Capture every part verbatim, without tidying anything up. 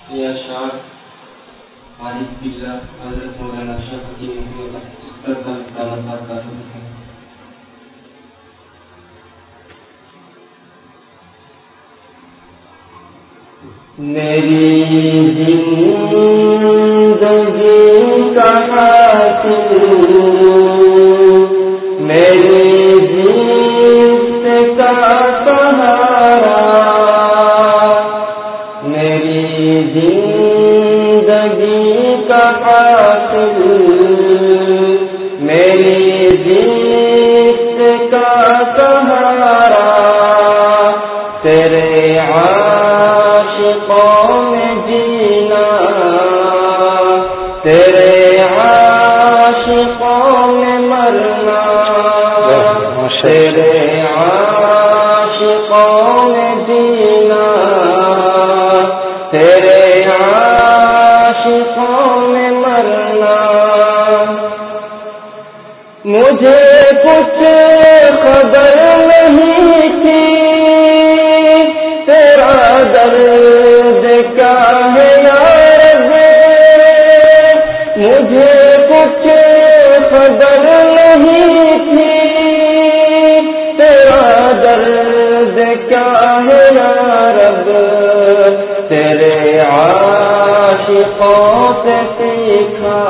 یہ اشعار عارف باللہ حضرت مولانا شاہ حکیم اللہ کا ہے۔ میری زندگی کا حاصل میری جیت کا سہارا، میری زندگی کا حاصل میری جیت کا سہارا، تیرے عاشقوں میں جینا، تیرے عاشقوں میں مرنا، تیرے عاشقوں میں جینا، تیرے عاشقوں میں مرنا۔ مجھے کچھ خبر نہیں تھی تیرا درد کیا ہے یا رب، مجھے کچھ خبر نہیں تھی تیرا درد کیا ہے یا رب، تیرے عاشقوں سے سیکھا،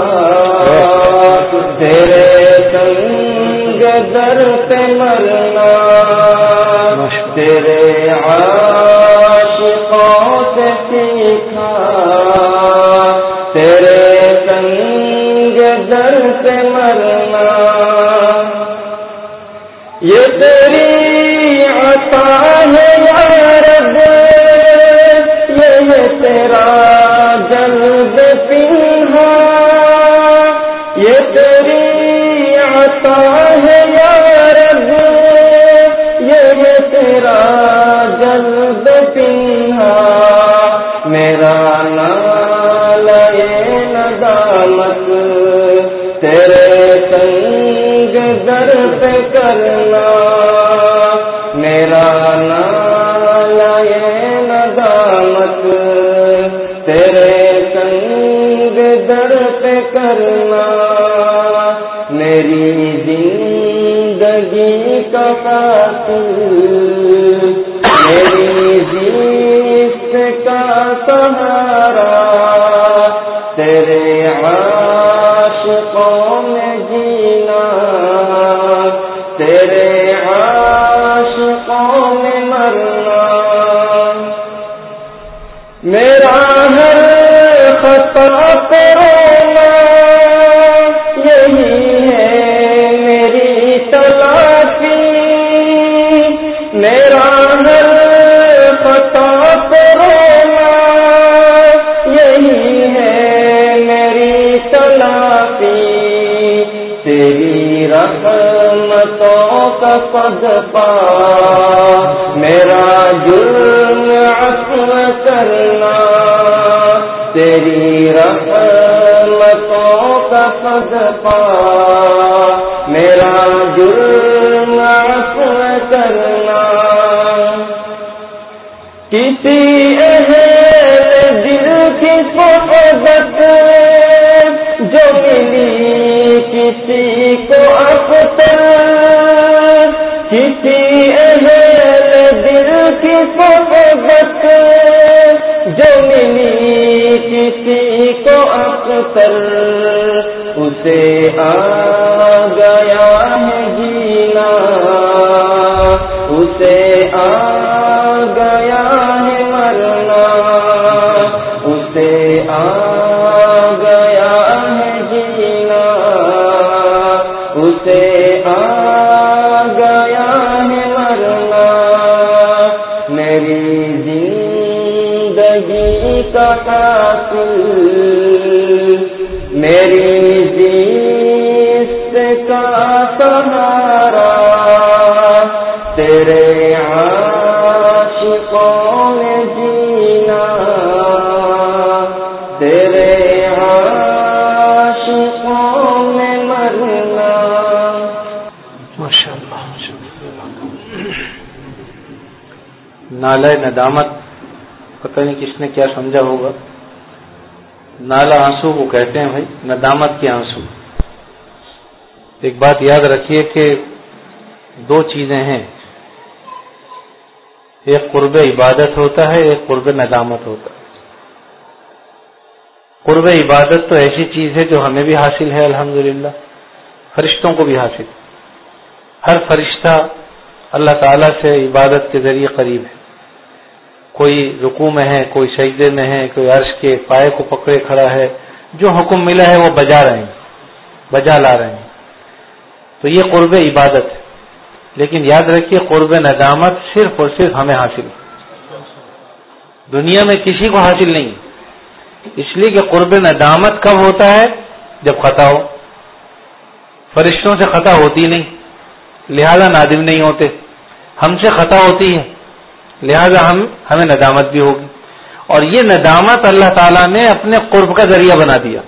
تیرے سنگ در پہ مرنا، تیرے عاشقوں سے سیکھا، تیرے سنگ در پہ مرنا۔ یہ تیری عطا ہے یا رب، یہ تیرا جلد پنہا، یہ تیری عطا ہے یا رب، یہ تیرا جلد پنہا، میرا نالہ ندامت تیرے سنگ در پہ کرنا، میرا نالہ ندامت تیرے سنگ در پہ کرنا، میری زندگی کا قاتل میری جیت کا سہارا، تیرے عاشقوں میں جینا، تیرے عاشقوں میں مرنا۔ میرا ہر خطا پہ رونا یہی ہے میری تلافی، میرا ہر خطا پہ رونا یہی ہے میری تلافی، تیری رحمتوں کا صدقہ میرا جرم عفو کرنا، تیری رحمتوں کا صدقہ میرا جرم عفو کرنا۔ کسی اہل دل کی صحبت جو ملی کسی کو اختر، کسی اہل دل کی صحبت جو ملی کسی کو اختر، اسے آ گیا ہے جینا، اسے آ گیا ہے مرنا، اسے آ گیا ہے جینا، اسے آ گیا ہے مرنا۔ میری زندگی کا حاصل میری جیت کا سہارا، تیرے عاشقوں میں جینا، تیرے عاشقوں میں مرنا۔ ماشاءاللہ۔ نالہ ندامت، پتہ نہیں کس نے کیا سمجھا ہوگا، نالا آنسو کو کہتے ہیں بھائی، ندامت کے آنسو۔ ایک بات یاد رکھیے کہ دو چیزیں ہیں، ایک قرب عبادت ہوتا ہے، ایک قرب ندامت ہوتا ہے۔ قرب عبادت تو ایسی چیز ہے جو ہمیں بھی حاصل ہے الحمدللہ، فرشتوں کو بھی حاصل ہے۔ ہر فرشتہ اللہ تعالیٰ سے عبادت کے ذریعے قریب ہے، کوئی رکوع میں ہے، کوئی سجدے میں ہے، کوئی عرش کے پائے کو پکڑے کھڑا ہے، جو حکم ملا ہے وہ بجا رہے ہیں، بجا لا رہے ہیں، تو یہ قرب عبادت ہے۔ لیکن یاد رکھیے قرب ندامت صرف اور صرف ہمیں حاصل ہے، دنیا میں کسی کو حاصل نہیں، اس لیے کہ قرب ندامت کب ہوتا ہے؟ جب خطا ہو۔ فرشتوں سے خطا ہوتی نہیں، لہذا نادم نہیں ہوتے، ہم سے خطا ہوتی ہے، لہذا ہم ہمیں ندامت بھی ہوگی، اور یہ ندامت اللہ تعالیٰ نے اپنے قرب کا ذریعہ بنا دیا۔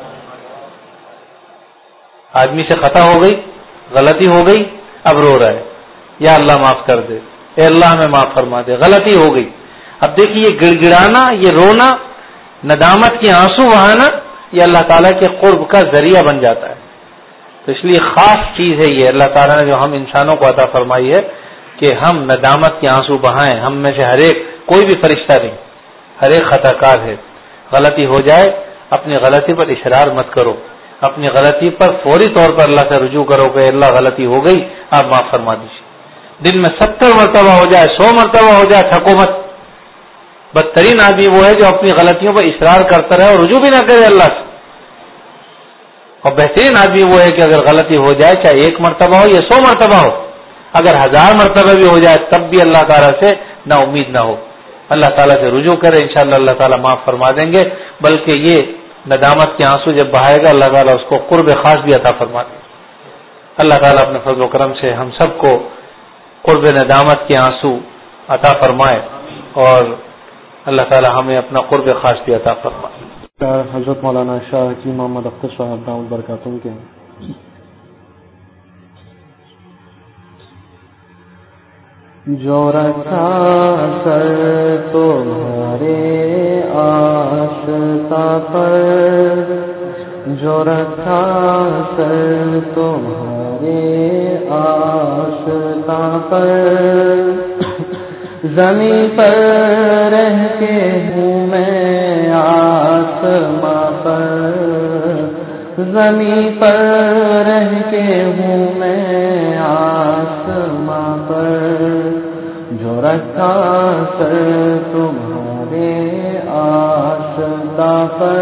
آدمی سے خطا ہو گئی، غلطی ہو گئی، اب رو رہا ہے، یا اللہ معاف کر دے، اے اللہ ہمیں معاف فرما دے، غلطی ہو گئی۔ اب دیکھیے یہ گڑ گڑانا، یہ رونا، ندامت کے آنسو بہانا، یہ اللہ تعالیٰ کے قرب کا ذریعہ بن جاتا ہے۔ تو اس لیے خاص چیز ہے یہ اللہ تعالیٰ نے جو ہم انسانوں کو عطا فرمائی ہے کہ ہم ندامت کے آنسو بہائیں۔ ہم میں سے ہر ایک، کوئی بھی فرشتہ نہیں، ہر ایک خطا کار ہے۔ غلطی ہو جائے، اپنی غلطی پر اصرار مت کرو، اپنی غلطی پر فوری طور پر اللہ سے رجوع کرو کہ اللہ غلطی ہو گئی، آپ معاف فرما دیجیے۔ دن میں ستر مرتبہ ہو جائے، سو مرتبہ ہو جائے، تھکو مت۔ بدترین آدمی وہ ہے جو اپنی غلطیوں پر اصرار کرتا رہے اور رجوع بھی نہ کرے اللہ سے، اور بہترین آدمی وہ ہے کہ اگر غلطی ہو جائے، چاہے ایک مرتبہ ہو یا سو مرتبہ ہو، اگر ہزار مرتبہ بھی ہو جائے تب بھی اللہ تعالیٰ سے نا امید نہ ہو، اللہ تعالیٰ سے رجوع کرے، انشاءاللہ اللہ تعالیٰ معاف فرما دیں گے۔ بلکہ یہ ندامت کے آنسو جب بہائے گا، اللہ تعالیٰ اس کو قرب خاص بھی عطا فرما دے گا۔ اللہ تعالیٰ اپنے فضل و کرم سے ہم سب کو قرب ندامت کے آنسو عطا فرمائے، اور اللہ تعالیٰ ہمیں اپنا قرب خاص بھی عطا فرمائے۔ حضرت مولانا شاہ حکیم محمد اختر صاحب دامت برکاتہم کے جو رکھا سر تمہارے آشتا پر، جو رکھا سر تمہارے آشتا پر، زمین پر رہ کے ہوں میں آسماں پر، زمین پر رہ کے ہوں میں آسماں پر، جو رکھا سر تمہارے آشتا پر،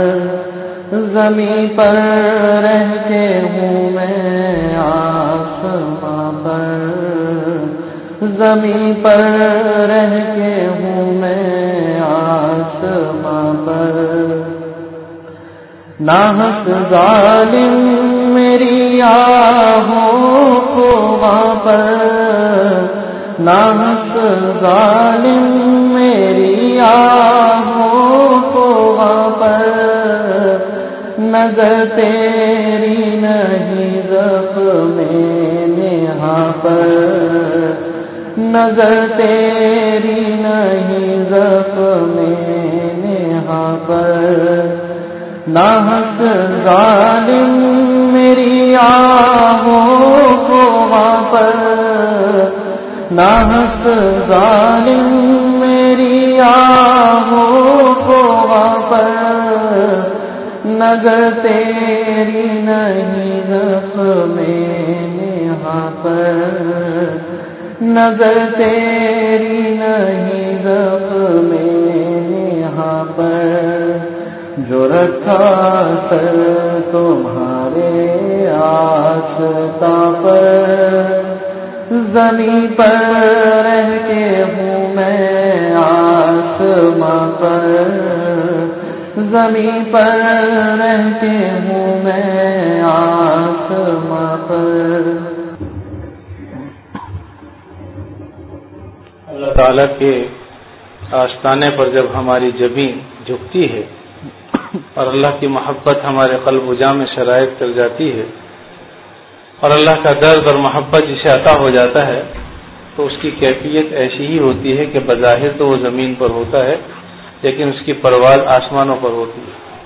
زمین پر رہ کے ہوں میں آسماں پر، زمین پر رہ کے ہوں میں آسماں پر، ناحق ظالم میری آہوں کو وہاں پر، ناحق ظالم میری آہوں کو وہاں پر، نظر تیری نہیں زخم نہاں پر، نظر تیری نہیں زخم نہاں پر، ناحق ظالم میری آہوں کو وہاں پر، ناحق ظالم میری آہوں کو وہاں پر، نظر تیری نہیں زخم نہاں پر، نظر تیری نہیں زخم نہاں پر، جو رکھا سر تمہارے آشتا پر، زمین پر رہ کے ہوں میں آسماں پر، زمین پر رہ کے ہوں میں آسماں پر۔ اللہ تعالیٰ کے آستانے پر جب ہماری جبین جھکتی ہے اور اللہ کی محبت ہمارے قلب و جاں میں شرائط کر جاتی ہے، اور اللہ کا درد اور محبت جسے عطا ہو جاتا ہے، تو اس کی کیفیت ایسی ہی ہوتی ہے کہ بظاہر تو وہ زمین پر ہوتا ہے لیکن اس کی پرواز آسمانوں پر ہوتی ہے۔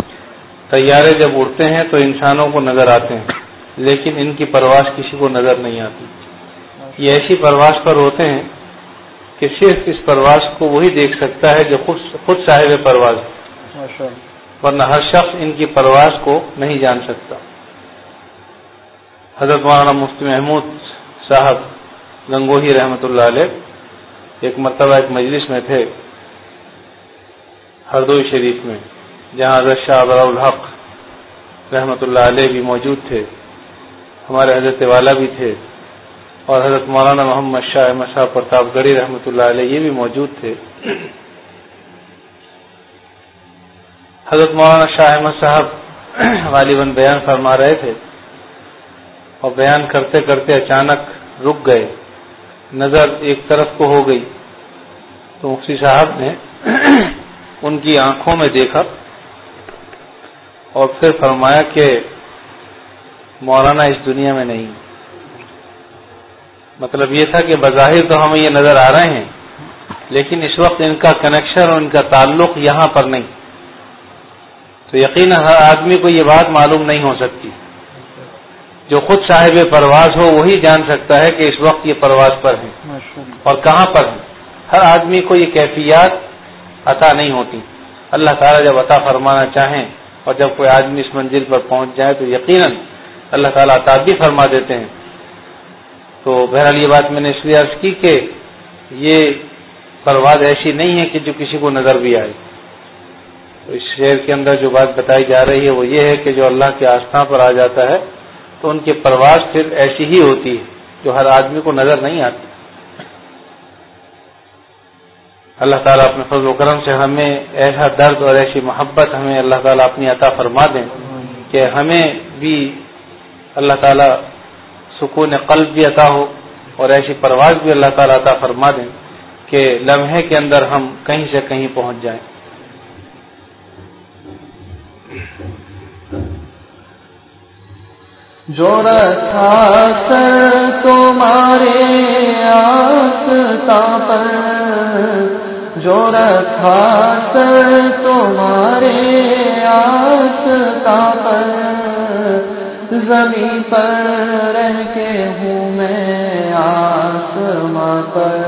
طیارے جب اڑتے ہیں تو انسانوں کو نظر آتے ہیں، لیکن ان کی پرواز کسی کو نظر نہیں آتی. یہ ایسی پرواز پر ہوتے ہیں کہ صرف اس پرواز کو وہی دیکھ سکتا ہے جو خود خود صاحب پرواز ہے، ورنہ ہر شخص ان کی پرواز کو نہیں جان سکتا. حضرت مولانا مفتی محمود صاحب گنگوہی رحمۃ اللہ علیہ ایک مرتبہ ایک مجلس میں تھے ہردوئی شریف میں، جہاں حضرت شاہ ابراء الحق رحمۃ اللہ علیہ بھی موجود تھے، ہمارے حضرت والا بھی تھے، اور حضرت مولانا محمد شاہ احمد صاحب پرتاپ گڑھی رحمۃ اللہ علیہ یہ بھی موجود تھے. حضرت مولانا شاہ احمد صاحب غالباً بیان فرما رہے تھے اور بیان کرتے کرتے اچانک رک گئے، نظر ایک طرف کو ہو گئی تو مفتی صاحب نے ان کی آنکھوں میں دیکھا اور پھر فرمایا کہ مولانا اس دنیا میں نہیں. مطلب یہ تھا کہ بظاہر تو ہمیں یہ نظر آ رہے ہیں، لیکن اس وقت ان کا کنیکشن اور ان کا تعلق یہاں پر نہیں. تو یقیناً ہر آدمی کو یہ بات معلوم نہیں ہو سکتی. جو خود صاحب پرواز ہو وہی جان سکتا ہے کہ اس وقت یہ پرواز پر ہیں اور کہاں پر ہیں. ہر آدمی کو یہ کیفیات عطا نہیں ہوتی. اللہ تعالیٰ جب عطا فرمانا چاہیں اور جب کوئی آدمی اس منزل پر پہنچ جائے تو یقیناً اللہ تعالیٰ عطا بھی فرما دیتے ہیں. تو بہرحال یہ بات میں نے اس لیے عرض کی کہ یہ پرواز ایسی نہیں ہے کہ جو کسی کو نظر بھی آئے. تو اس شعر کے اندر جو بات بتائی جا رہی ہے وہ یہ ہے کہ جو اللہ کے آستھا پر آ جاتا ہے تو ان کی پرواز پھر ایسی ہی ہوتی ہے جو ہر آدمی کو نظر نہیں آتی. اللہ تعالیٰ اپنے فضل و کرم سے ہمیں ایسا درد اور ایسی محبت ہمیں اللہ تعالیٰ اپنی عطا فرما دیں کہ ہمیں بھی اللہ تعالیٰ سکون قلب بھی عطا ہو اور ایسی پرواز بھی اللہ تعالیٰ عطا فرما دیں کہ لمحے کے اندر ہم کہیں سے کہیں پہنچ جائیں. جو رکھا سر تمہارے آستاں پر، جو رکھا سر تمہارے آستاں پر، زمین پر رہ کے ہوں میں آسماں پر،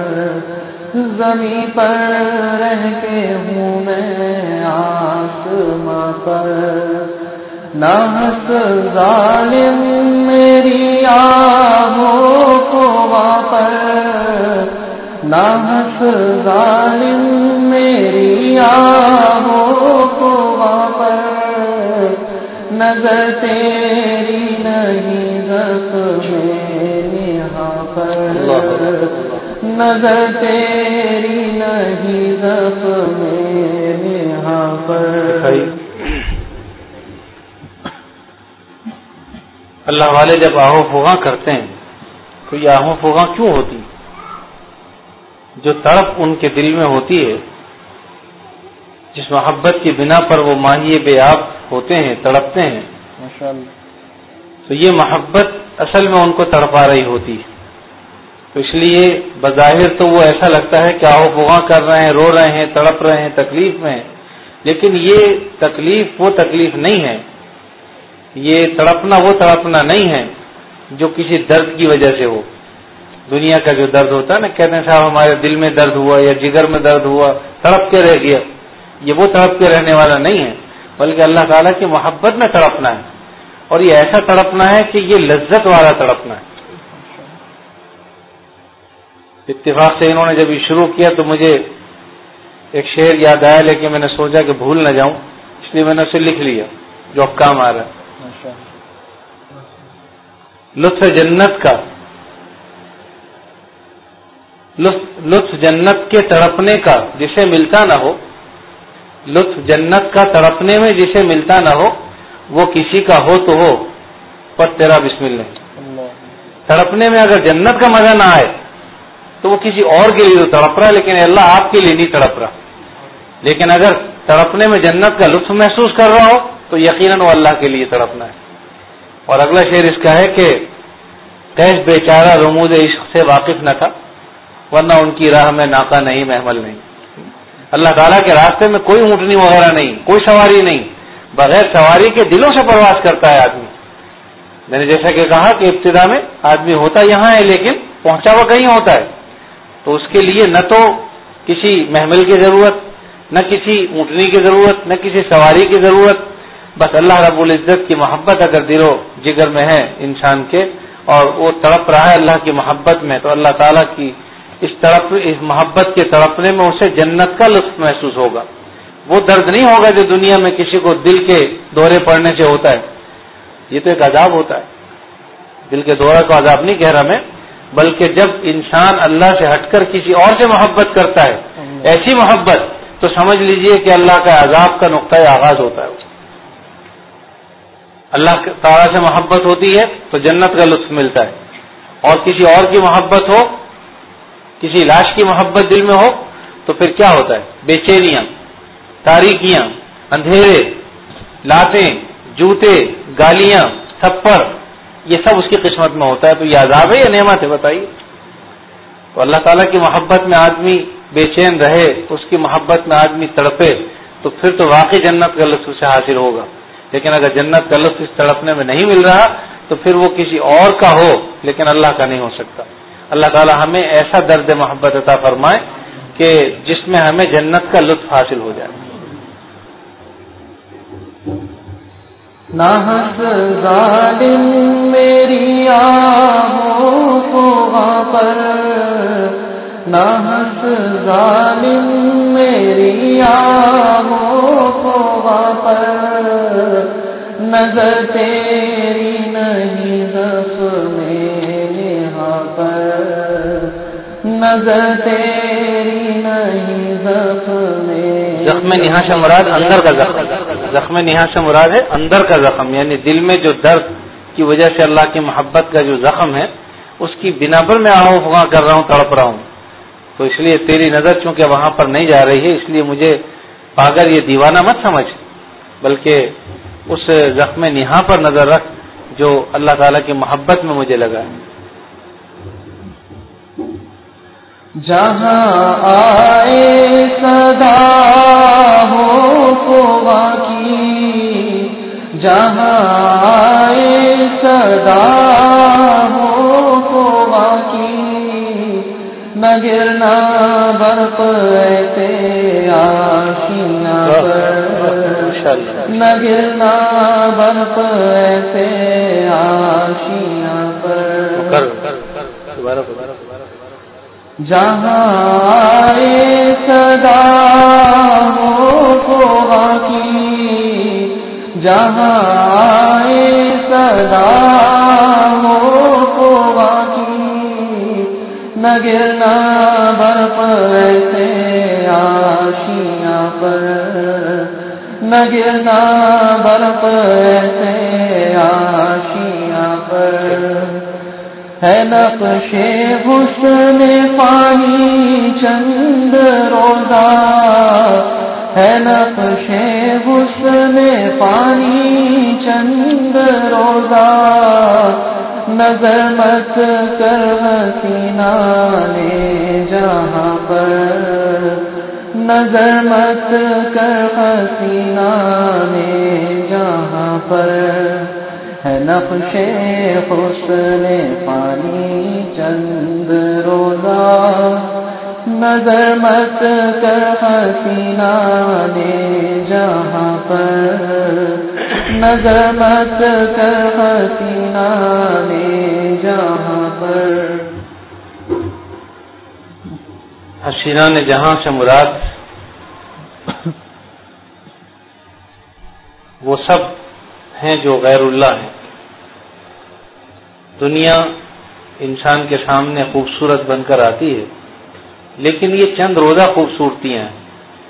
زمین پر رہ کے ہوں میں آسماں پر. ناحق ظالم میری آہوں کو پر، ناحق ظالم میری آہوں کو پر، نظر تیری نہیں زخم یہاں پر، نظر تیری نہیں زخم یہاں پر. اللہ والے جب آہو فغاں کرتے ہیں تو یہ آہو فغاں کیوں ہوتی؟ جو تڑپ ان کے دل میں ہوتی ہے، جس محبت کی بنا پر وہ ماہی بے آب ہوتے ہیں، تڑپتے ہیں، تو یہ محبت اصل میں ان کو تڑپا رہی ہوتی ہے. تو اس لیے بظاہر تو وہ ایسا لگتا ہے کہ آہو فغاں کر رہے ہیں، رو رہے ہیں، تڑپ رہے ہیں، تکلیف میں ہیں، لیکن یہ تکلیف وہ تکلیف نہیں ہے، یہ تڑپنا وہ تڑپنا نہیں ہے جو کسی درد کی وجہ سے ہو. دنیا کا جو درد ہوتا ہے نا، کہتے ہیں صاحب ہمارے دل میں درد ہوا یا جگر میں درد ہوا، تڑپ کے رہ گیا، یہ وہ تڑپ کے رہنے والا نہیں ہے، بلکہ اللہ تعالیٰ کی محبت میں تڑپنا ہے. اور یہ ایسا تڑپنا ہے کہ یہ لذت والا تڑپنا ہے. اتفاق سے انہوں نے جب یہ شروع کیا تو مجھے ایک شعر یاد آیا، لیکن میں نے سوچا کہ بھول نہ جاؤں، اس لیے میں نے اسے لکھ لیا جو اب کام آ رہا ہے. لطف جنت کا لطف جنت کے تڑپنے کا جسے ملتا نہ ہو، لطف جنت کا تڑپنے میں جسے ملتا نہ ہو، وہ کسی کا ہو تو ہو پر تیرا بسم اللہ. تڑپنے میں اگر جنت کا مزہ نہ آئے تو وہ کسی اور کے لیے تو تڑپ رہا، لیکن اللہ آپ کے لیے نہیں تڑپ رہا. لیکن اگر تڑپنے میں جنت کا لطف محسوس کر رہا ہو تو یقیناً وہ اللہ کے لیے تڑپنا ہے. اور اگلا شعر اس کا ہے کہ قیس بیچارہ رموز عشق سے واقف نہ تھا، ورنہ ان کی راہ میں ناقہ نہیں، محمل نہیں. اللہ تعالیٰ کے راستے میں کوئی اونٹنی وغیرہ نہیں، کوئی سواری نہیں، بغیر سواری کے دلوں سے پرواز کرتا ہے آدمی. میں نے جیسا کہ کہا کہ ابتدا میں آدمی ہوتا یہاں ہے لیکن پہنچا ہوا کہیں ہوتا ہے, تو اس کے لیے نہ تو کسی محمل کی ضرورت, نہ کسی اونٹنی کی ضرورت, نہ کسی سواری کی ضرورت. بس اللہ رب العزت کی محبت اگر دل و جگر میں ہے انسان کے اور وہ تڑپ رہا ہے اللہ کی محبت میں, تو اللہ تعالیٰ کی اس تڑپ اس محبت کے تڑپنے میں اسے جنت کا لطف محسوس ہوگا. وہ درد نہیں ہوگا جو دنیا میں کسی کو دل کے دورے پڑنے سے ہوتا ہے. یہ تو ایک عذاب ہوتا ہے. دل کے دورہ کو عذاب نہیں کہہ رہا میں, بلکہ جب انسان اللہ سے ہٹ کر کسی اور سے محبت کرتا ہے, ایسی محبت, تو سمجھ لیجئے کہ اللہ کا عذاب کا نقطۂ آغاز ہوتا ہے. اللہ تعالیٰ سے محبت ہوتی ہے تو جنت کا لطف ملتا ہے, اور کسی اور کی محبت ہو, کسی لاش کی محبت دل میں ہو, تو پھر کیا ہوتا ہے؟ بے چینیاں, تاریکیاں, اندھیرے, لاتیں, جوتے, گالیاں, تھپڑ, یہ سب اس کی قسمت میں ہوتا ہے. تو یہ عذاب ہے یا نعمت ہے بتائیے؟ تو اللہ تعالیٰ کی محبت میں آدمی بے چین رہے, اس کی محبت میں آدمی تڑپے, تو پھر تو واقعی جنت کا لطف سے حاصل ہوگا. لیکن اگر جنت کا لطف اس تڑپنے میں نہیں مل رہا تو پھر وہ کسی اور کا ہو لیکن اللہ کا نہیں ہو سکتا. اللہ تعالیٰ ہمیں ایسا درد محبت عطا فرمائے کہ جس میں ہمیں جنت کا لطف حاصل ہو جائے. نہ ہنس ظالم میری آہوں فغاں پر, نہ ہنس ظالم میری آہوں فغاں پر, نظر تیری نہیں زخم یہاں پر, نظر تیری نہیں زخم. زخم نہا سے مراد اندر کا زخم, زخم نہا سے مراد ہے اندر کا زخم, یعنی دل میں جو درد کی وجہ سے اللہ کی محبت کا جو زخم ہے اس کی بنا پر میں آہو فغاں کر رہا ہوں, تڑپ رہا ہوں. تو اس لیے تیری نظر چونکہ وہاں پر نہیں جا رہی ہے, اس لیے مجھے پاگل یہ دیوانہ مت سمجھ, بلکہ اس زخم نہا پر نظر رکھ جو اللہ تعالیٰ کی محبت میں مجھے لگا ہے. جہاں آئے صدا ہو فغاں کی, جہاں آئے صدا ہو فغاں کی, نہ گرنا برق ایسے آشیاں پر, نہ گرنا برق ایسے آشیاں پر. جہاں آئے صدا ہو فغاں کی, جہاں آئے صدا ہو فغاں کی, نہ گرنا برق ایسے آشیاں پر, نہ گرنا برق ایسے آشیاں پر. ہے نقش حسن پانی چند روزہ, ہے نقش حسن پانی چند روزہ, نظر مت کر حسینہ نے جہاں پر, نظر مت کر حسینہ نے جہاں پر. ہے نقش حسن پانی چند روزہ, نظر مت کر حسینہ نے جہاں پر, نظر مت کر حسینہ نے جہاں پر. حسینہ نے جہاں سے مراد وہ سب ہیں جو غیر اللہ ہیں. دنیا انسان کے سامنے خوبصورت بن کر آتی ہے, لیکن یہ چند روزہ خوبصورتیاں ہیں.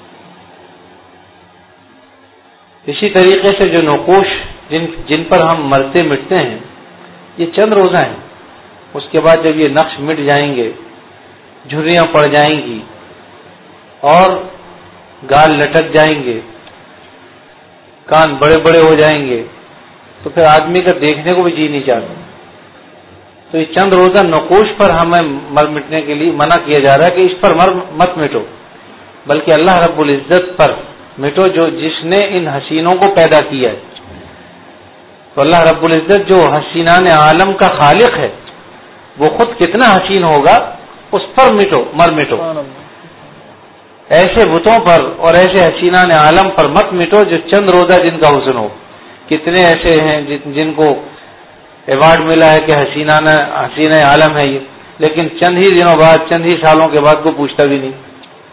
اسی طریقے سے جو نقوش جن جن پر ہم مرتے مٹتے ہیں یہ چند روزہ ہیں. اس کے بعد جب یہ نقش مٹ جائیں گے, جھریاں پڑ جائیں گی اور گال لٹک جائیں گے, کان بڑے بڑے ہو جائیں گے, تو پھر آدمی کا دیکھنے کو بھی جی نہیں چاہتا. تو یہ چند روزہ نقوش پر ہمیں مر مٹنے کے لیے منع کیا جا رہا ہے کہ اس پر مر مت مٹو, بلکہ اللہ رب العزت پر مٹو جو جس نے ان حسینوں کو پیدا کیا ہے. تو اللہ رب العزت جو حسینان عالم کا خالق ہے وہ خود کتنا حسین ہوگا، اس پر مٹو، مر مٹو. ایسے بتوں پر اور ایسے حسینان عالم پر مت مٹو جو چند روزہ جن کا حسن ہو. کتنے ایسے ہیں جن کو ایوارڈ ملا ہے کہ حسینان حسین عالم ہے یہ، لیکن چند ہی دنوں بعد، چند ہی سالوں کے بعد کوئی پوچھتا بھی نہیں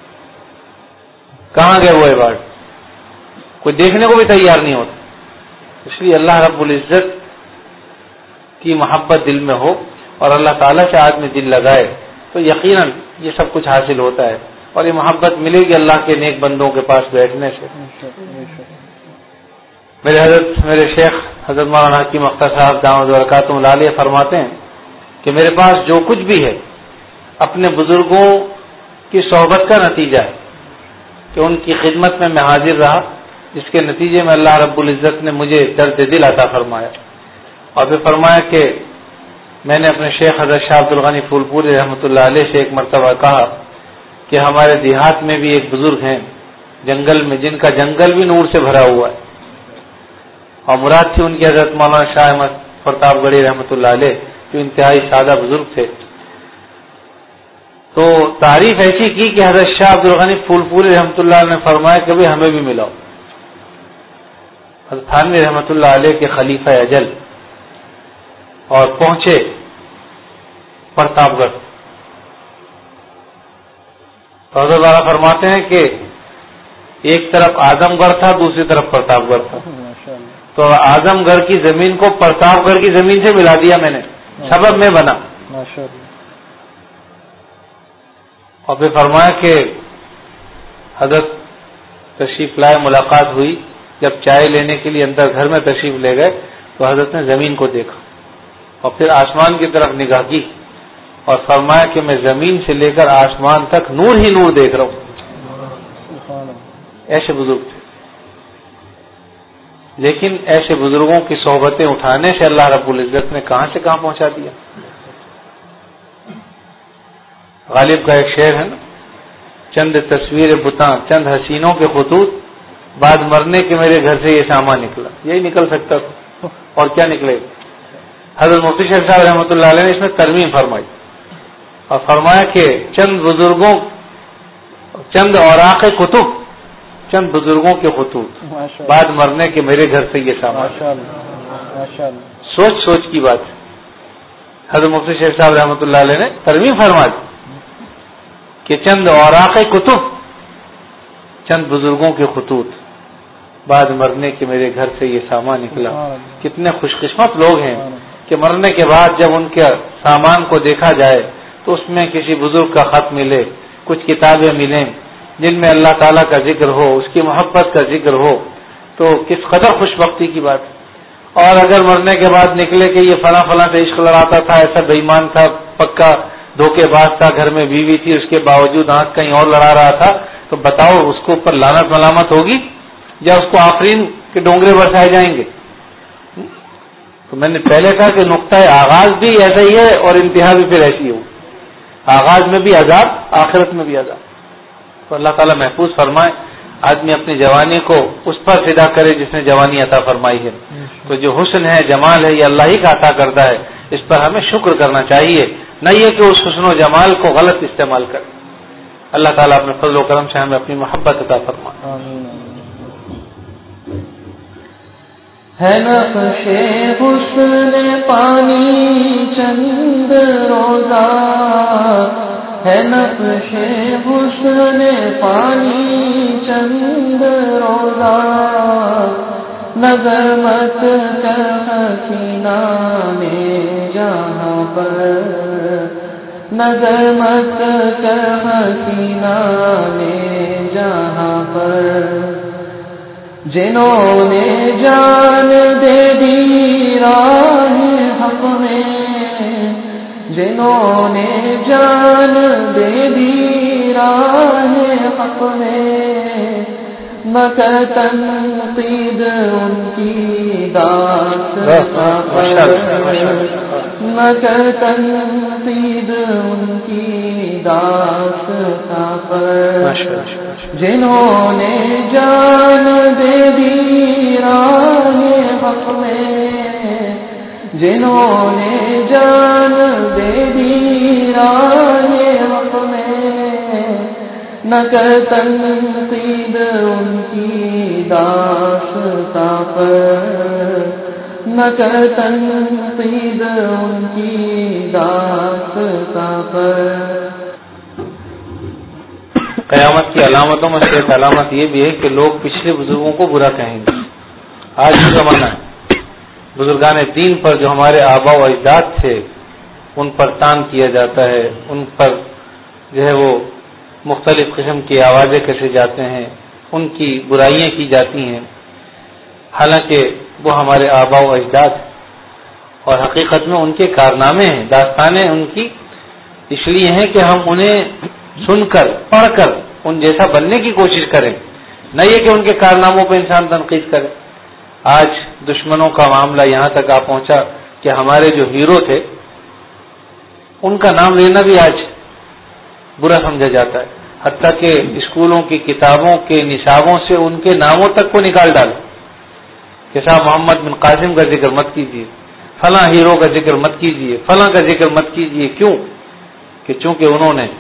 کہاں گئے وہ ایوارڈ، کوئی دیکھنے کو بھی تیار نہیں ہوتا. اس لیے اللہ رب العزت کی محبت دل میں ہو اور اللہ تعالیٰ سے آدمی دل لگائے تو یقیناً یہ سب کچھ حاصل ہوتا ہے، اور یہ محبت ملے گی اللہ کے نیک بندوں کے پاس بیٹھنے سے. میرے حضرت میرے شیخ حضرت مولانا حکیم اختر صاحب دامت برکاتہ العالیہ فرماتے ہیں کہ میرے پاس جو کچھ بھی ہے اپنے بزرگوں کی صحبت کا نتیجہ ہے کہ ان کی خدمت میں میں حاضر رہا، جس کے نتیجے میں اللہ رب العزت نے مجھے درد دل عطا فرمایا. اور پھر فرمایا کہ میں نے اپنے شیخ حضرت شاہ عبد الغنی پھول پوری رحمۃ اللہ علیہ سے ایک مرتبہ کہا کہ ہمارے دیہات میں بھی ایک بزرگ ہیں جنگل میں، جن کا جنگل بھی نور سے بھرا ہوا ہے، اور مراد تھی ان کی حضرت مولانا شاہ احمد پرتاپ گڑھی رحمۃ اللہ علیہ جو انتہائی سادہ بزرگ تھے. تو تعریف ایسی کی کہ حضرت شاہ عبد الغنی پھول پوری رحمۃ اللہ علیہ نے فرمایا کہ بھائی ہمیں بھی ملاؤ. حضرت تھانوی رحمۃ اللہ علیہ کے خلیفہ اجل اور پہنچے پرتاپ گڑھ. تو حضرت والا فرماتے ہیں کہ ایک طرف اعظم گڑھ تھا، دوسری طرف پرتاپ گڑھ تھا. تو اعظم گڑھ کی زمین کو پرتاپ گڑھ کی زمین سے ملا دیا میں نے، سبب میں بنا. اور پھر فرمایا کہ حضرت تشریف لائے، ملاقات ہوئی. جب چائے لینے کے لیے اندر گھر میں تشریف لے گئے تو حضرت نے زمین کو دیکھا اور پھر آسمان کی طرف نگاہ کی اور فرمایا کہ میں زمین سے لے کر آسمان تک نور ہی نور دیکھ رہا ہوں. ایسے بزرگ تھے. لیکن ایسے بزرگوں کی صحبتیں اٹھانے سے اللہ رب العزت نے کہاں سے کہاں پہنچا دیا. غالب کا ایک شعر ہے نا، چند تصویر بتاں چند حسینوں کے خطوط، بعد مرنے کے میرے گھر سے یہ سامان نکلا. یہی نکل سکتا تھا اور کیا نکلے گا. حضرت مفتی شیخ صاحب رحمۃ اللہ علیہ نے اس میں ترمیم فرمائی اور فرمایا کہ چند بزرگوں چند اوراق کتب، چند بزرگوں کے خطوط، بعد مرنے کے میرے گھر سے یہ سامان. سوچ سوچ کی بات ہے. حضرت مفتی شیخ صاحب رحمۃ اللہ علیہ نے ترمیم فرما دی کہ چند اوراق کتب، چند بزرگوں کے خطوط، بعد مرنے کے میرے گھر سے یہ سامان نکلا. کتنے خوش قسمت لوگ ہیں کہ مرنے کے بعد جب ان کے سامان کو دیکھا جائے تو اس میں کسی بزرگ کا خط ملے، کچھ کتابیں ملیں جن میں اللہ تعالیٰ کا ذکر ہو، اس کی محبت کا ذکر ہو، تو کس قدر خوش بختی کی بات. اور اگر مرنے کے بعد نکلے کہ یہ فلاں فلاں سے عشق لڑاتا تھا، ایسا بے ایمان تھا، پکا دھوکے باز تھا، گھر میں بیوی تھی، اس کے باوجود آنکھ کہیں اور لڑا رہا تھا، تو بتاؤ اس کو اوپر لعنت ملامت ہوگی یا اس کو آفرین کے ڈونگرے برسائے جائیں گے. تو میں نے پہلے کہا کہ نقطۂ آغاز بھی ایسا ہی ہے اور انتہا بھی پھر ایسی ہو. آغاز میں بھی عذاب، آخرت میں بھی عذاب. تو اللہ تعالیٰ محفوظ فرمائے، آدمی اپنی جوانی کو اس پر فدا کرے جس نے جوانی عطا فرمائی ہے. تو جو حسن ہے، جمال ہے، یہ اللہ ہی کا عطا کرتا ہے، اس پر ہمیں شکر کرنا چاہیے، نہ یہ کہ اس حسن و جمال کو غلط استعمال کرے. اللہ تعالیٰ اپنے فضل و کرم سے ہمیں اپنی محبت عطا فرمائے. ہے نقش حسن پانی چند روزہ، ہے نقش حسن پانی چند روزہ، نظر مت کر حسینہ میں جہاں پر، نظر مت کر حسینہ میں جہاں پر، جنہوں نے جان دے دی راہ حق میں، جنہوں نے جان دے دی راہ حق میں، مگر تنقید ان کی داستاں پر، مگر تنقید ان کی داستاں پر، جنہوں نے جان دے دی راہ حق میں، جنہوں نے جان دے دی راہ حق میں، نہ کر تنقید ان کی داستاں پر، نہ کر تنقید ان کی داستاں پر۔ قیامت کی علامتوں میں سے ایک علامت یہ بھی ہے کہ لوگ پچھلے بزرگوں کو برا کہیں گے۔ آج بھی زمانہ ہے، بزرگان دین پر جو ہمارے آبا و اجداد تھے ان پر تان کیا جاتا ہے، ان پر جو ہے وہ مختلف قسم کی آوازیں کیسے جاتے ہیں، ان کی برائیاں کی جاتی ہیں، حالانکہ وہ ہمارے آبا و اجداد ہیں اور حقیقت میں ان کے کارنامے ہیں، داستانیں ان کی اس لیے ہیں کہ ہم انہیں سن کر پڑھ کر ان جیسا بننے کی کوشش کریں، نہ یہ کہ ان کے کارناموں پہ انسان تنقید کرے۔ آج دشمنوں کا معاملہ یہاں تک آ پہنچا کہ ہمارے جو ہیرو تھے ان کا نام لینا بھی آج برا سمجھا جاتا ہے، حتیٰ کہ اسکولوں کی کتابوں کے نصابوں سے ان کے ناموں تک کو نکال ڈالے کہ صاحب محمد بن قاسم کا ذکر مت کیجیے، فلاں ہیرو کا ذکر مت کیجیے، فلاں کا ذکر مت کیجیے۔ کیوں؟ کہ چونکہ انہوں نے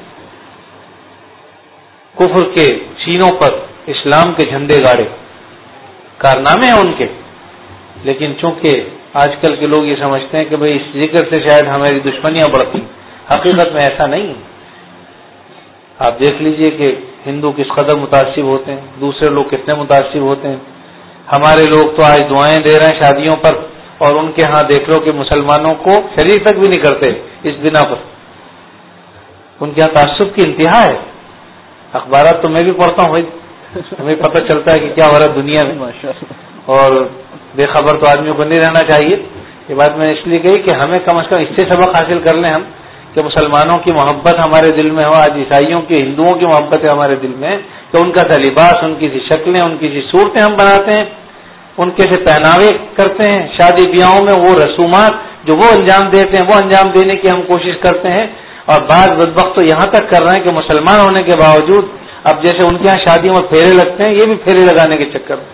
کفر کے سینوں پر اسلام کے جھنڈے گاڑے، کارنامے ہیں ان کے، لیکن چونکہ آج کل کے لوگ یہ سمجھتے ہیں کہ بھئی اس ذکر سے شاید ہماری دشمنیاں بڑھتی، حقیقت میں ایسا نہیں ہے۔ آپ دیکھ لیجئے کہ ہندو کس قدر متاثر ہوتے ہیں، دوسرے لوگ کتنے متاثر ہوتے ہیں۔ ہمارے لوگ تو آج دعائیں دے رہے ہیں شادیوں پر، اور ان کے ہاں دیکھ لو کہ مسلمانوں کو شریک تک بھی نہیں کرتے اس بنا پر، ان کے ہاں تعصب کی انتہا ہے۔ اخبارات تو میں بھی پڑھتا ہوں بھائی، ہمیں پتہ چلتا ہے کہ کیا ہو رہا ہے دنیا میں، اور بے خبر تو آدمی کو نہیں رہنا چاہیے۔ یہ بات میں اس لیے کہی کہ ہمیں کم از کم اس سے سبق حاصل کر لیں ہم کہ مسلمانوں کی محبت ہمارے دل میں ہو، آج عیسائیوں کی ہندوؤں کی محبت ہے ہمارے دل میں، کہ ان کا سا لباس، ان کی سی شکلیں، ان کی سی صورتیں ہم بناتے ہیں، ان کے سے پہناوے کرتے ہیں، شادی بیاہوں میں وہ رسومات جو وہ انجام دیتے ہیں وہ انجام دینے کی ہم کوشش کرتے ہیں، اور بعض بدبخت تو یہاں تک کر رہے ہیں کہ مسلمان ہونے کے باوجود اب جیسے ان کے یہاں شادیوں میں پھیرے لگتے ہیں، یہ بھی پھیرے لگانے کے چکر میں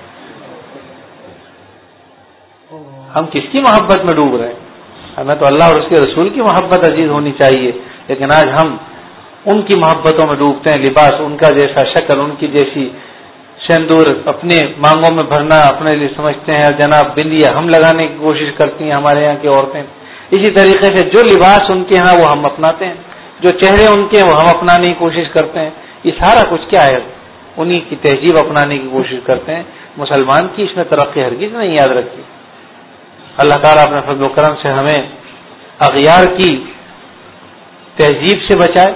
ہم کس کی محبت میں ڈوب رہے ہیں؟ ہمیں تو اللہ اور اس کے رسول کی محبت عزیز ہونی چاہیے، لیکن آج ہم ان کی محبتوں میں ڈوبتے ہیں، لباس ان کا جیسا، شکل ان کی جیسی، سندور اپنے مانگوں میں بھرنا اپنے لیے سمجھتے ہیں، جناب بندیا ہم لگانے کی کوشش کرتی ہیں ہمارے یہاں کی عورتیں۔ اسی طریقے سے جو لباس ان کے ہاں وہ ہم اپناتے ہیں، جو چہرے ان کے وہ ہم اپنانے کی کوشش کرتے ہیں۔ یہ سارا کچھ کیا ہے؟ انہی کی تہذیب اپنانے کی کوشش کرتے ہیں۔ مسلمان کی اس میں ترقی ہرگز نہیں، یاد رکھیے۔ اللہ تعالیٰ اپنے فضل و کرم سے ہمیں اغیار کی تہذیب سے بچائے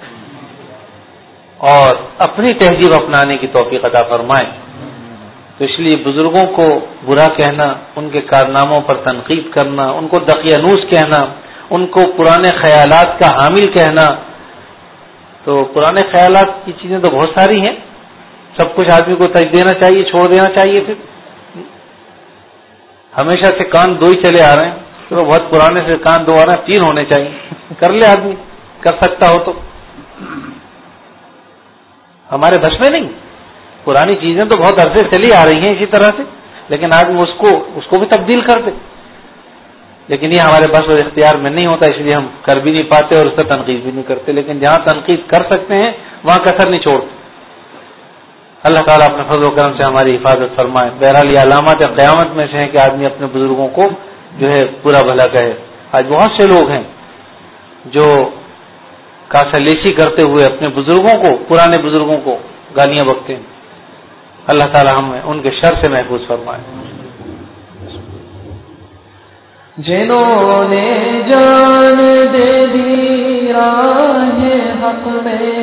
اور اپنی تہذیب اپنانے کی توفیق عطا فرمائے۔ تو اس لیے بزرگوں کو برا کہنا، ان کے کارناموں پر تنقید کرنا، ان کو دقیانوس کہنا، ان کو پرانے خیالات کا حامل کہنا، تو پرانے خیالات کی چیزیں تو بہت ساری ہیں، سب کچھ آدمی کو تج دینا چاہیے، چھوڑ دینا چاہیے۔ پھر ہمیشہ سے کان دو ہی چلے آ رہے ہیں، تو بہت پرانے سے کان دو آ رہے ہیں، تین ہونے چاہیے، کر لے آدمی، کر سکتا ہو تو۔ ہمارے بس میں نہیں، پرانی چیزیں تو بہت عرصے چلی آ رہی ہیں اسی طرح سے، لیکن آدمی اس کو اس کو بھی تبدیل کر دے، لیکن یہ ہمارے بس اور اختیار میں نہیں ہوتا، اس لیے ہم کر بھی نہیں پاتے اور اس پر تنقید بھی نہیں کرتے، لیکن جہاں تنقید کر سکتے ہیں وہاں کسر نہیں چھوڑتے۔ اللہ تعالیٰ اپنے فضل و کرم سے ہماری حفاظت فرمائے۔ بہرحال یہ علامات قیامت میں سے ہیں کہ آدمی اپنے بزرگوں کو جو ہے برا بھلا کہے۔ آج بہت سے لوگ ہیں جو کاسلیسی کرتے ہوئے اپنے بزرگوں کو، پرانے بزرگوں کو گالیاں بکتے ہیں۔ اللہ تعالیٰ ہمیں ان کے شر سے محفوظ فرمائے۔ جنہوں نے جان دے دی راہ حق میں،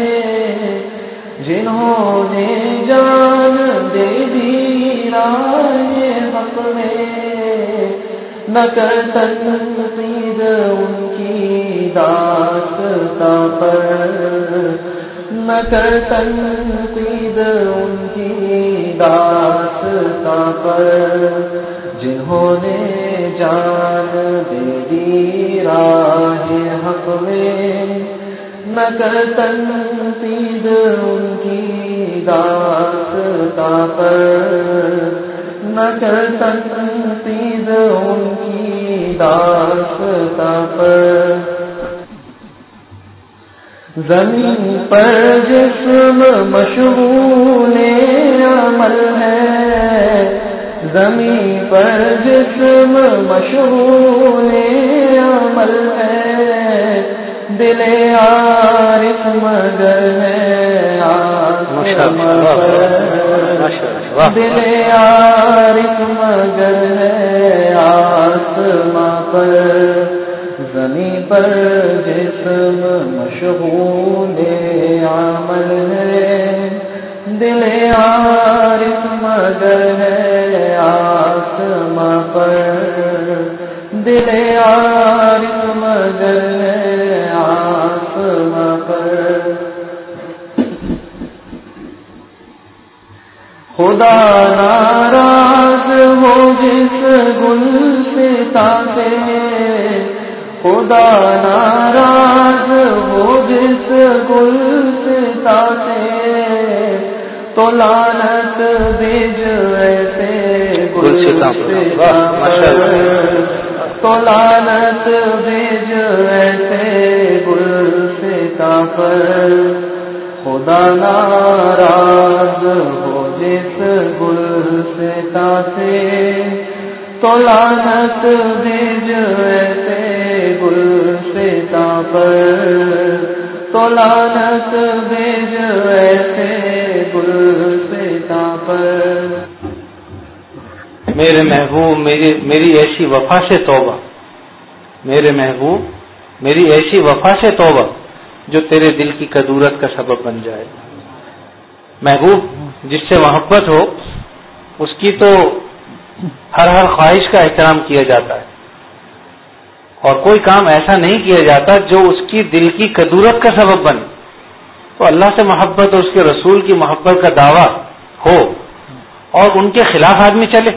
جنہوں نے جان دے دی راہ حق میں، نہ کر تنقید ان کی داستاں پر، نہ کر تنقید ان کی داستاں پر، جنہوں نے جان دے دی راہ حق میں، نہ کر تنقید ان کی داستاں پر، نہ کر تنقید ان کی داستاں پر. زمین پر جسم مشغول عمل ہے، زمین پر جسم مشغول عمل ہے، دل عارف مگر ہے آسماں پر، دل عارف مگر ہے آسماں پر. زمین پر جسم مشغول عمل ہے، دل عارف مگر ہے آسماں پر، دل عارف مگر ہے آسماں پر. خدا ناراض ہو جس گلستاں سے، خدا ناراض ہو جس گلستاں سے، تو لعنت بھیج ایسے گلستاں پر، تو لعنت بھیج ایسے گلستاں پر. خدا ناراض ہو جس گلستاں سے، تو لعنت بھیج ایسے گلستاں پر، تو لعنت بھیج ایسے گلستاں پر. میرے محبوب میری میری ایسی وفا سے توبہ، میرے محبوب میری ایسی وفا سے توبہ جو تیرے دل کی کدورت کا سبب بن جائے. محبوب جس سے محبت ہو اس کی تو ہر ہر خواہش کا احترام کیا جاتا ہے، اور کوئی کام ایسا نہیں کیا جاتا جو اس کی دل کی کدورت کا سبب بنے. تو اللہ سے محبت اور اس کے رسول کی محبت کا دعویٰ ہو اور ان کے خلاف آدمی چلے،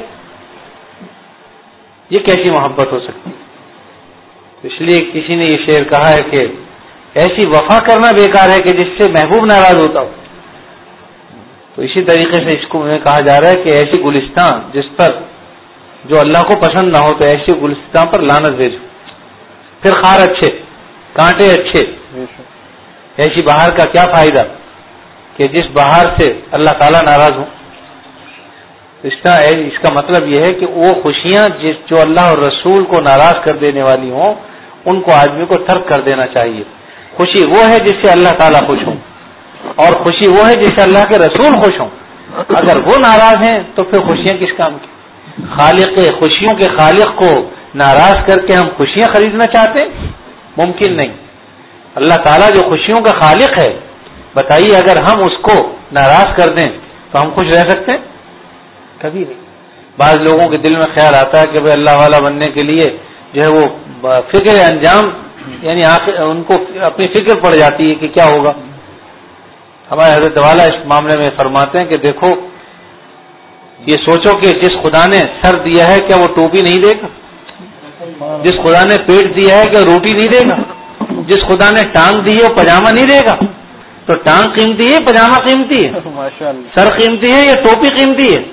یہ کیسی محبت ہو سکتی؟ اس لیے کسی نے یہ شعر کہا ہے کہ ایسی وفا کرنا بیکار ہے کہ جس سے محبوب ناراض ہوتا ہو. تو اسی طریقے سے اس کو میں کہا جا رہا ہے کہ ایسی گلستان جس پر جو اللہ کو پسند نہ ہو تو ایسی گلستان پر لعنت بھیجو. پھر خار اچھے کانٹے اچھے، ایسی بہار کا کیا فائدہ کہ جس بہار سے اللہ تعالیٰ ناراض ہو. اس کا اس کا مطلب یہ ہے کہ وہ خوشیاں جس جو اللہ اور رسول کو ناراض کر دینے والی ہوں ان کو آدمی کو ترک کر دینا چاہیے. خوشی وہ ہے جس سے اللہ تعالیٰ خوش ہوں، اور خوشی وہ ہے جس سے اللہ کے رسول خوش ہوں. اگر وہ ناراض ہیں تو پھر خوشیاں کس کام کی؟ خالق خوشیوں کے خالق کو ناراض کر کے ہم خوشیاں خریدنا چاہتے ہیں؟ ممکن نہیں. اللہ تعالیٰ جو خوشیوں کا خالق ہے، بتائیے اگر ہم اس کو ناراض کر دیں تو ہم خوش رہ سکتے ہیں؟ کبھی نہیں. بعض لوگوں کے دل میں خیال آتا ہے کہ بھائی اللہ والا بننے کے لیے جو ہے وہ فکر انجام، یعنی ان کو اپنی فکر پڑ جاتی ہے کہ کیا ہوگا. ہمارے حضرت والا اس معاملے میں فرماتے ہیں کہ دیکھو یہ سوچو کہ جس خدا نے سر دیا ہے کیا وہ ٹوپی نہیں دے گا؟ جس خدا نے پیٹ دیا ہے کیا روٹی نہیں دے گا؟ جس خدا نے ٹانگ دی ہے وہ پاجامہ نہیں دے گا؟ تو ٹانگ قیمتی ہے، پاجامہ قیمتی ہے، سر قیمتی ہے یا ٹوپی قیمتی ہے؟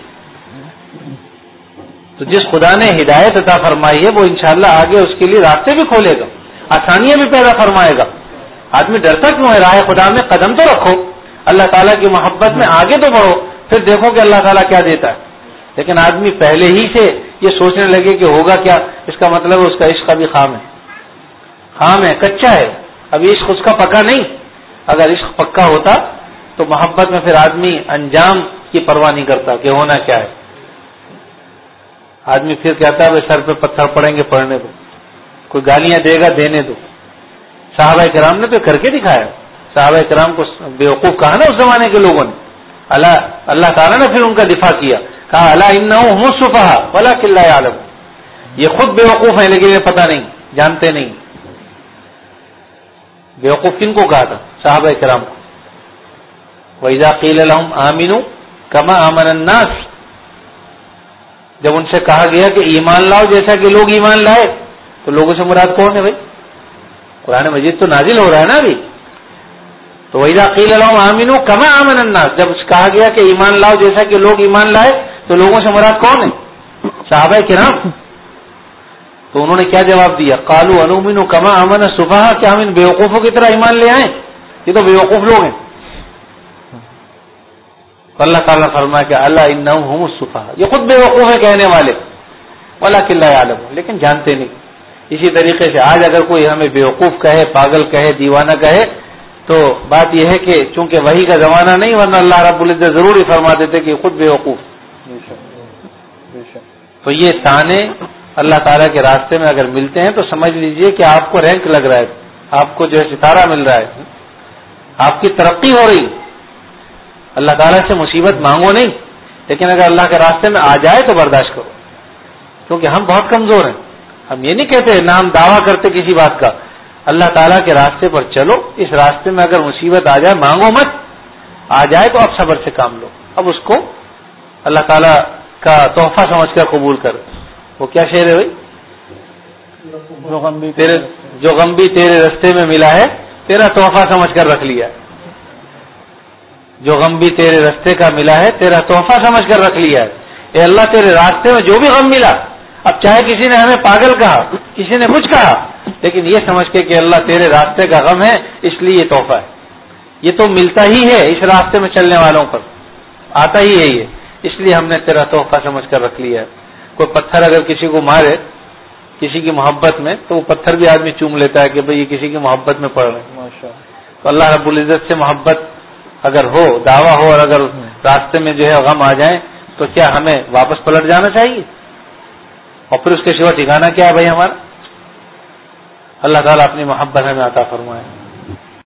تو جس خدا نے ہدایت عطا فرمائی ہے وہ انشاءاللہ آگے اس کے لیے راستے بھی کھولے گا، آسانیاں بھی پیدا فرمائے گا. آدمی ڈرتا کیوں ہے؟ راہ خدا میں قدم تو رکھو، اللہ تعالیٰ کی محبت میں آگے تو بڑھو، پھر دیکھو کہ اللہ تعالیٰ کیا دیتا ہے. لیکن آدمی پہلے ہی سے یہ سوچنے لگے کہ ہوگا کیا، اس کا مطلب ہے اس کا عشق ابھی خام ہے، خام ہے، کچا ہے، ابھی عشق اس کا پکا نہیں. اگر عشق پکا ہوتا تو محبت میں پھر آدمی انجام کی پرواہ نہیں کرتا کہ ہونا کیا ہے. آدمی پھر کہتا ہے سر پہ پتھر پڑیں گے پڑھنے دو، کوئی گالیاں دے گا دینے دو. صحابہ کرام نے تو کر کے دکھایا. صحابہ کرام کو بیوقوف کہا نا اس زمانے کے لوگوں نے. اللہ اللہ تعالیٰ نے پھر ان کا دفاع کیا، کہا الا انہم هم السفہاء ولکن لا یعلمون. یہ خود بیوقوف ہیں لیکن یہ پتہ نہیں، جانتے نہیں. بیوقوف کن کو کہا تھا؟ صحابہ کرام کو. وَإِذَا قِيلَ لَهُمْ آمِنُوا كَمَا آمَنَ النَّاسُ، جب ان سے کہا گیا کہ ایمان لاؤ جیسا کہ لوگ ایمان لائے، تو لوگوں سے مراد کون ہے بھائی؟ قرآن مجید تو نازل ہو رہا ہے نا ابھی. تو وَإِذَا قِيلَ لَهُمْ آمِنُوا كَمَا آمَنَ النَّاسُ، جب کہا گیا کہ ایمان لاؤ جیسا کہ لوگ ایمان لائے، تو لوگوں سے مراد کون ہے؟ صحابہ کرام. تو انہوں نے کیا جواب دیا؟ قالوا انؤمن كما آمن السفهاء، کہ ہم ان بیوقوفوں کی طرح ایمان لے آئیں؟ یہ تو بیوقوف لوگ ہیں. تو اللہ تعالیٰ نے فرمایا کہ الا انهم هم السفهاء، یہ خود بیوقوف ہیں کہنے والے، ولكن لا يعلمون، لیکن جانتے نہیں. اسی طریقے سے آج اگر کوئی ہمیں بیوقوف کہے، پاگل کہے، دیوانہ کہے، تو بات یہ ہے کہ چونکہ وحی کا زمانہ نہیں، ورنہ اللہ رب العزت ضرور ہی فرما دیتے کہ خود بیوقوف. تو یہ تانے اللہ تعالیٰ کے راستے میں اگر ملتے ہیں تو سمجھ لیجئے کہ آپ کو رینک لگ رہا ہے، آپ کو جو ہے ستارہ مل رہا ہے، آپ کی ترقی ہو رہی. اللہ تعالیٰ سے مصیبت مانگو نہیں، لیکن اگر اللہ کے راستے میں آ جائے تو برداشت کرو، کیونکہ ہم بہت کمزور ہیں. ہم یہ نہیں کہتے نہ ہم دعویٰ کرتے کسی بات کا، اللہ تعالیٰ کے راستے پر چلو. اس راستے میں اگر مصیبت آ جائے مانگو مت، آ جائے تو اب صبر سے کام لو، اب اس کو اللہ تعالیٰ کا تحفہ سمجھ کر قبول کر. وہ کیا شعر ہے بھائی؟ تیرے جو غم بھی تیرے راستے میں ملا ہے تیرا تحفہ سمجھ کر رکھ لیا. جو غم بھی تیرے راستے کا ملا ہے تیرا تحفہ سمجھ کر رکھ لیا ہے. اے اللہ تیرے راستے میں جو بھی غم ملا، اب چاہے کسی نے ہمیں پاگل کہا، کسی نے کچھ کہا، لیکن یہ سمجھ کے کہ اللہ تیرے راستے کا غم ہے، اس لیے یہ تحفہ ہے. یہ تو ملتا ہی ہے اس راستے میں چلنے والوں پر، آتا ہی ہے یہ، اس لیے ہم نے تیرا تحفہ سمجھ کر رکھ لیا ہے. کوئی پتھر اگر کسی کو مارے کسی کی محبت میں، تو وہ پتھر بھی آدمی چوم لیتا ہے کہ بھئی یہ کسی کی محبت میں پڑ رہے ہیں. تو اللہ رب العزت سے محبت اگر ہو، دعویٰ ہو، اور اگر راستے میں جو ہے غم آ جائیں تو کیا ہمیں واپس پلٹ جانا چاہیے؟ اور پھر اس کے سوا ٹھکانا کیا ہے بھائی ہمارا؟ اللہ تعالیٰ اپنی محبت ہمیں عطا فرمائے.